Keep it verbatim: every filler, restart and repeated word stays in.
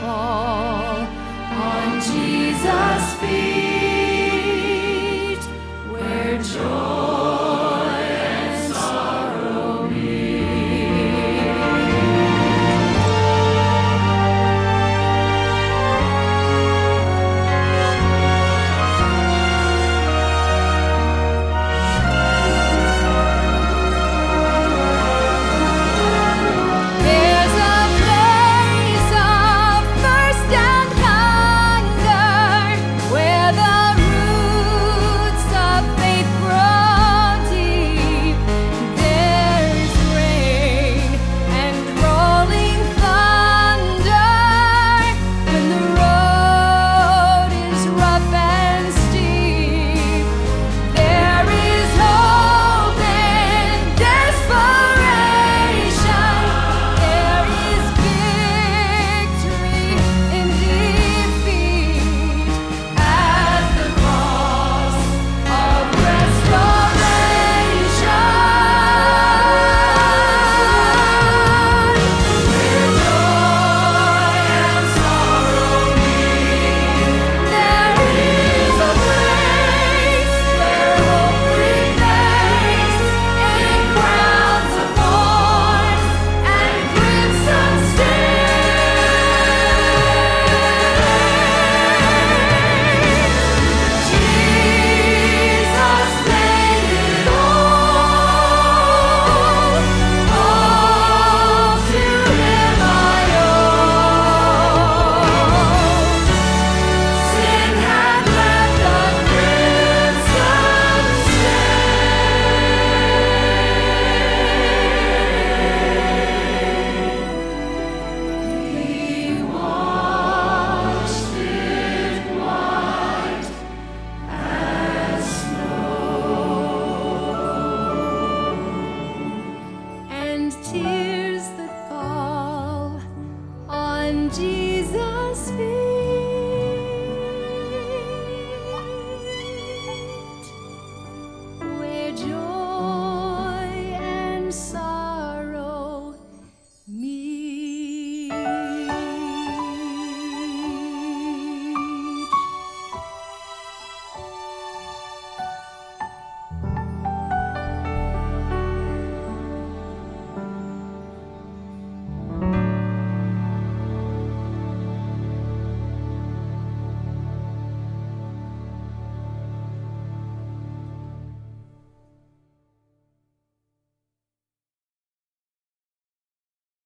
fall on Jesus' feet, where joy and sorrow meet. There's a place of thirst and hunger where the roots of faith grow deep. There's rain and rolling thunder when the road is rough and steep. There is hope and desperation. There is victory in defeat at the cost of restoration. Where joy and sorrow meet, there is a place where hope remains in crowns of thorns and crimson stains. Jesus paid it all, all to Him I owe. Sin had left a crimson stain. He washed it white as snow, and tears that fall on Jesus' feet